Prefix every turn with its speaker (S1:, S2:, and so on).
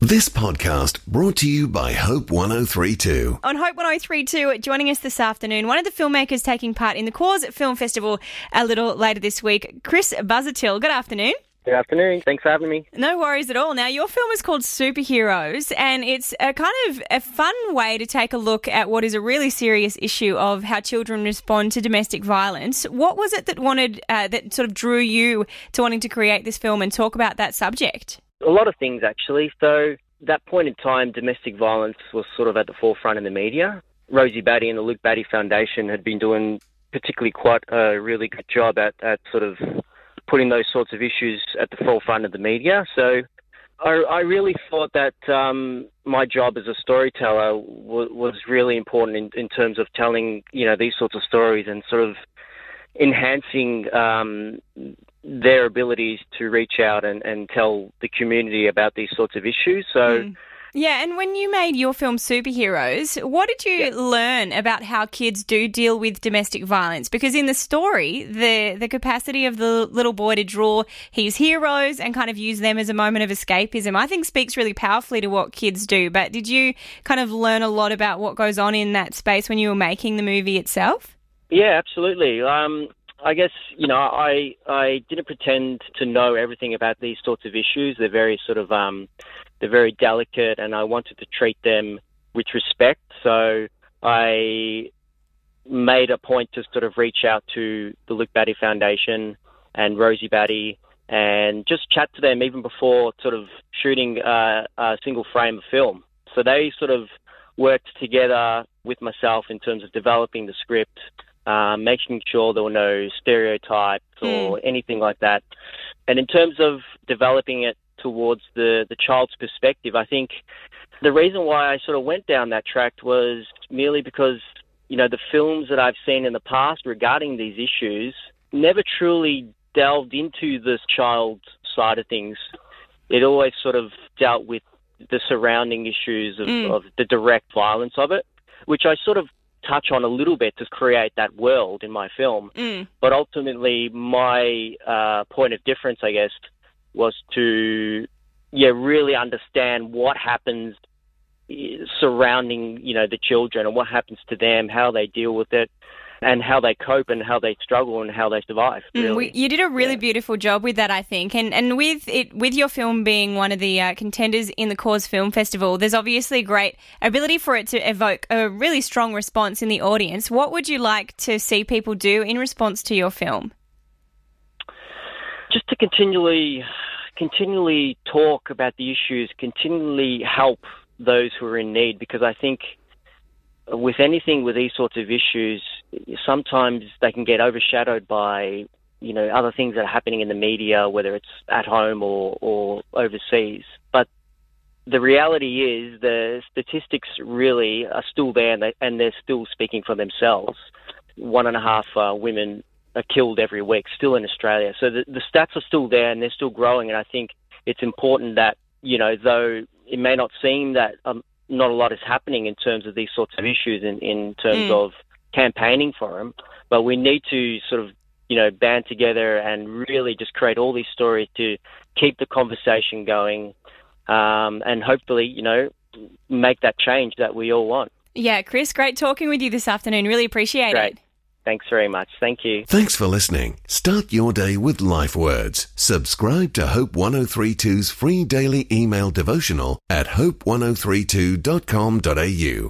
S1: This podcast brought to you by Hope 1032.
S2: On Hope 1032, joining us this afternoon, one of the filmmakers taking part in the Cause Film Festival a little later this week, Chris Busuttil. Good afternoon.
S3: Good afternoon. Thanks for having me.
S2: No worries at all. Now, your film is called Superheroes, and it's a kind of a fun way to take a look at what is a really serious issue of how children respond to domestic violence. What was it that sort of drew you to wanting to create this film and talk about that subject?
S3: A lot of things, actually. So, that point in time, domestic violence was sort of at the forefront in the media. Rosie Batty and the Luke Batty Foundation had been doing particularly quite a really good job at sort of putting those sorts of issues at the forefront of the media. So I really thought that my job as a storyteller was really important in terms of telling, these sorts of stories and sort of enhancing their abilities to reach out and tell the community about these sorts of issues. So.
S2: Yeah, and when you made your film Superheroes, what did you learn about how kids do deal with domestic violence? Because in the story, the capacity of the little boy to draw his heroes and kind of use them as a moment of escapism, I think speaks really powerfully to what kids do. But did you kind of learn a lot about what goes on in that space when you were making the movie itself?
S3: Yeah, absolutely. I guess, I didn't pretend to know everything about these sorts of issues. They're very sort of, they're very delicate, and I wanted to treat them with respect. So I made a point to sort of reach out to the Luke Batty Foundation and Rosie Batty and just chat to them even before sort of shooting a single frame of film. So they sort of worked together with myself in terms of developing the script, making sure there were no stereotypes or anything like that. And in terms of developing it towards the child's perspective, I think the reason why I sort of went down that track was merely because, the films that I've seen in the past regarding these issues never truly delved into the child side of things. It always sort of dealt with the surrounding issues of the direct violence of it, which I sort of touch on a little bit to create that world in my film. But ultimately, my point of difference, I guess, was to really understand what happens surrounding the children and what happens to them, how they deal with it, and how they cope and how they struggle and how they survive. Really.
S2: You did a really beautiful job with that, I think. And with your film being one of the contenders in the Cause Film Festival, there's obviously a great ability for it to evoke a really strong response in the audience. What would you like to see people do in response to your film?
S3: Just to continually talk about the issues, continually help those who are in need, because I think with anything with these sorts of issues, sometimes they can get overshadowed by, other things that are happening in the media, whether it's at home or overseas. But the reality is the statistics really are still there, and they're still speaking for themselves. 1.5 women are killed every week, still in Australia. So the stats are still there, and they're still growing. And I think it's important that, though it may not seem that not a lot is happening in terms of these sorts of issues in terms of campaigning for them, but we need to sort of, band together and really just create all these stories to keep the conversation going, and hopefully, make that change that we all want.
S2: Yeah, Chris, great talking with you this afternoon. Really appreciate it.
S3: Thanks very much. Thank you.
S1: Thanks for listening. Start your day with Life Words. Subscribe to Hope 1032's free daily email devotional at hope1032.com.au.